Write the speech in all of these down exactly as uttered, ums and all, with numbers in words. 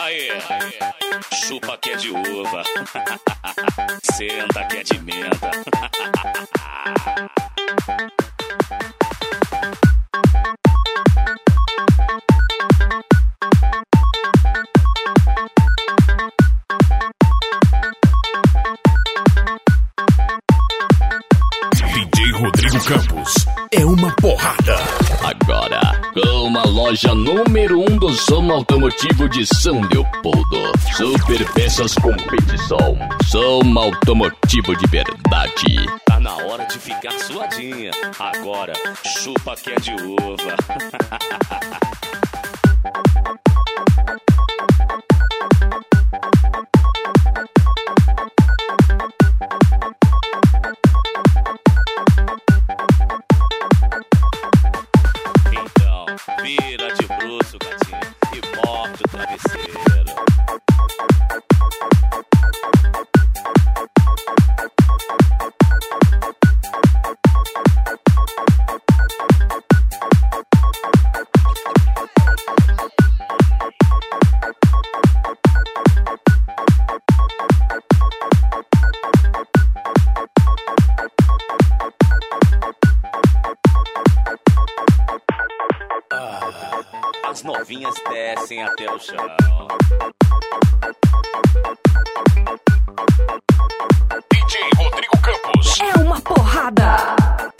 Aí, chupa que é de uva, senta que é de menta. D J Rodrigo Campos é uma porrada. Agora, com a loja número um do som automotivo de São Leopoldo. Super Peças Competição. Som automotivo de verdade. Tá na hora de ficar suadinha. Agora, chupa que é de uva. Então, vira de bruço, gatinho, e morde o travesseiro. As novinhas descem até o chão. D J Rodrigo Campos é uma porrada.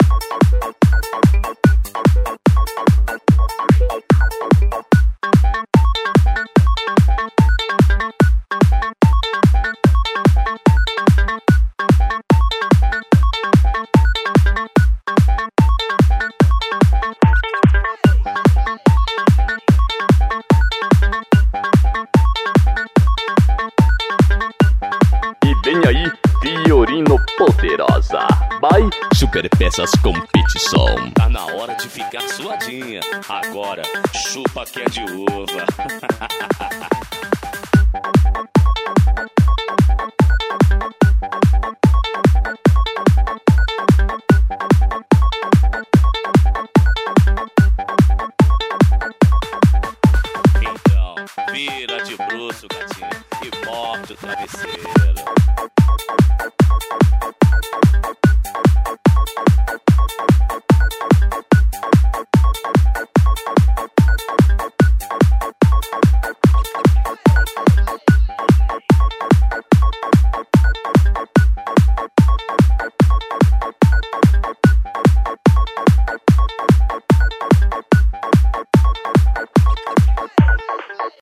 Vem aí, Fiorino Poderosa. Vai, Super Peças Competição. Tá na hora de ficar suadinha. Agora, chupa que é de uva. Então, vira de bruço, gatinho, e morde o travesseiro.